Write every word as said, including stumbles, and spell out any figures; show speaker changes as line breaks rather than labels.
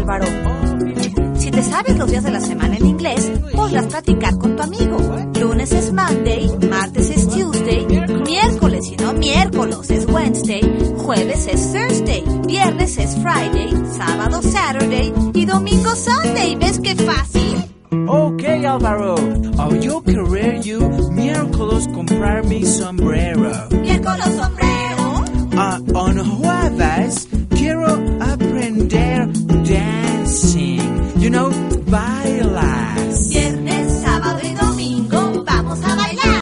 Álvaro. Si te sabes los días de la semana en inglés, podrás platicar con tu amigo. Lunes es Monday, martes es Tuesday, miércoles y no miércoles es Wednesday, jueves es Thursday, viernes es Friday, sábado Saturday y domingo Sunday. ¿Ves qué fácil?
Okay, Álvaro. Oh, yo querer you miércoles comprar mi sombrero.
¿Miércoles sombrero?
Ah,